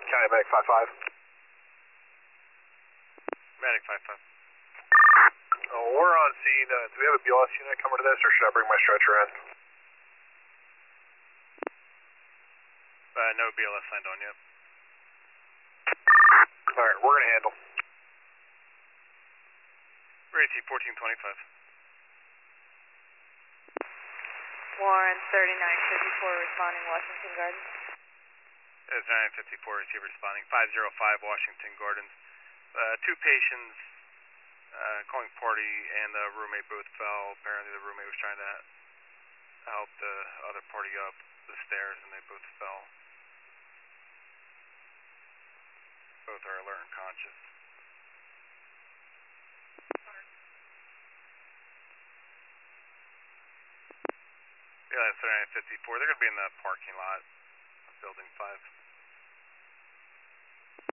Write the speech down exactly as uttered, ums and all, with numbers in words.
County Medic five five. Medic five five. Oh, we're on scene. Uh, do we have a B L S unit coming to this, or should I bring my stretcher in? Uh, no B L S signed on yet. Alright, we're gonna handle. Ready T fourteen twenty-five. Warren thirty-nine fifty-four responding Washington Gardens. It's nine fifty-four receiver responding. five zero five Washington Gardens. Uh, two patients uh, calling party and the roommate both fell. Apparently the roommate was trying to help the other party up the stairs and they both fell. Both are alert and conscious. Yeah, that's nine fifty-four. They're going to be in the parking lot, building five.